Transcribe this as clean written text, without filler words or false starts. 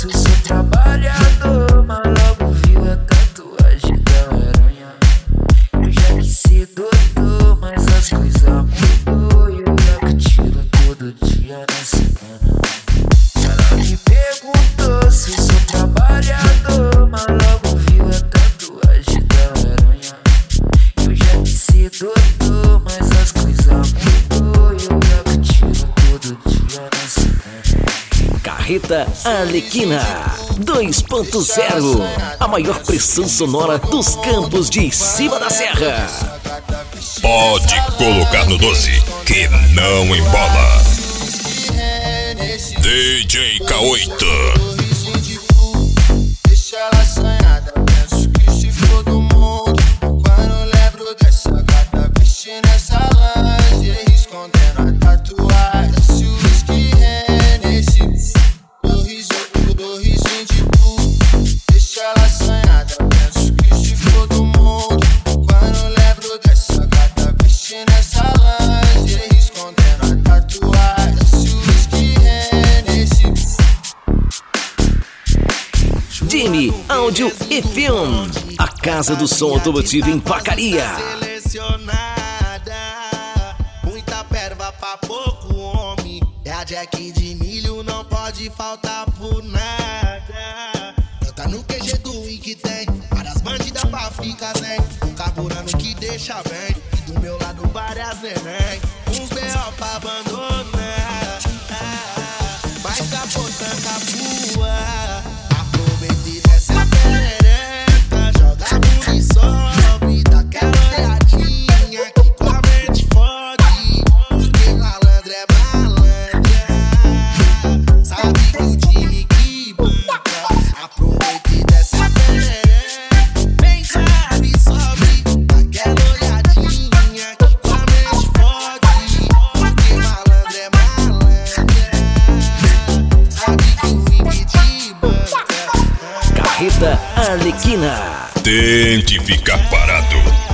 doce, sou trabalhador, mas logo viu a tatuagem da aranha. Eu já quis ser doutor, mas as coisas mudou e eu já tiro todo dia na semana. Ela me perguntou se sou trabalhador, mas logo viu a tatuagem da aranha. Eu já quis ser doutor, mas as coisas mudou e eu já tiro todo dia na semana. Carreta Arlequina 2.0, a maior pressão sonora dos campos de cima da serra. Pode colocar no 12 que não embola. DJ K8. Deixa ela sonhada, penso que se for do mundo. Quando lembro dessa gata vestindo essa lingerie, escondendo a tatuagem. Se o whisky Hennessy, sorriso de cu. Deixa ela sonhada, penso que se for do mundo. Quando lembro dessa gata vestindo essa lingerie, escondendo a tatuagem. Se o whisky Hennessy. Jimmy Áudio e Film, a casa do som automotivo em Vacaria. Selecionada, muita perva pra pouco homem. É a Jack de milho, não pode faltar por nada. Canta no QG do Win que tem várias bandidas pra ficar zen. Carburando que deixa bem, e do meu lado várias neném. Uns B.O. pra abandonar, mas capotando a rua. Aproveite dessa perereca, joga a bunda e sobe. Dá aquela olhadinha que com a mente fode. Porque malandro é malandra, sabe que o time que banca. Aproveite dessa perereca, vem sabe e sobe. Dá aquela olhadinha que com a mente fode. Porque malandro é malandra, sabe que o time te banca. Carreta Arlequina. Tente ficar parado.